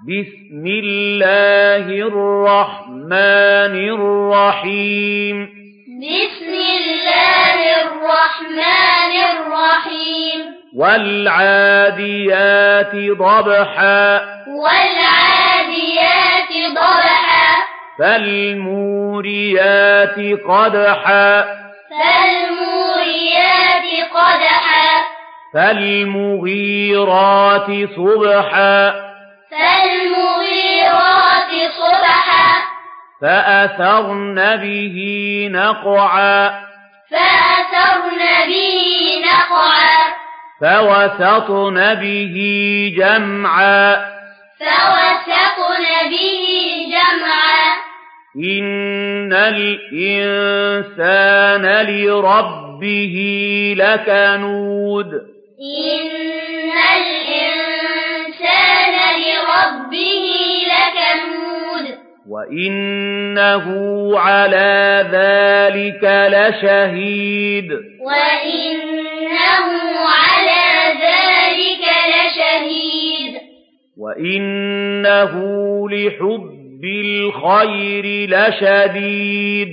بسم الله الرحمن الرحيم بسم الله الرحمن الرحيم والعاديات ضبحا والعاديات ضبحا فالموريات قدحا فالموريات قدحا فالمغيرات صبحا فالمغيرات صبحا فأثرن به نقعا فأثرن به نقعا فوسطن به جمعا فوسطن به جمعا إن الإنسان لربه لكنود إن الإنسان لربه لكنود وإنه على ذلك لشهيد وإنه على ذلك لشهيد وإنه لحب الخير لشديد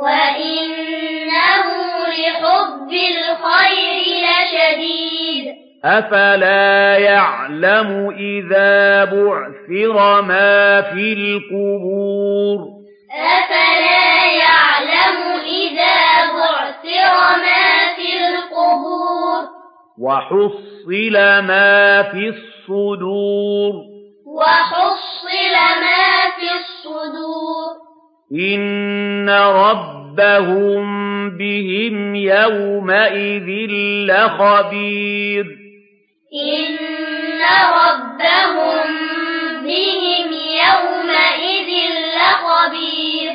وإنه لحب الخير لشديد أفلا يعلم إذا بعثر ما في القبور أفلا يعلم إذا بعثر ما في القبور وحصل ما في الصدور وحصل ما في الصدور إن ربهم بهم يومئذ لخبير إن ربهم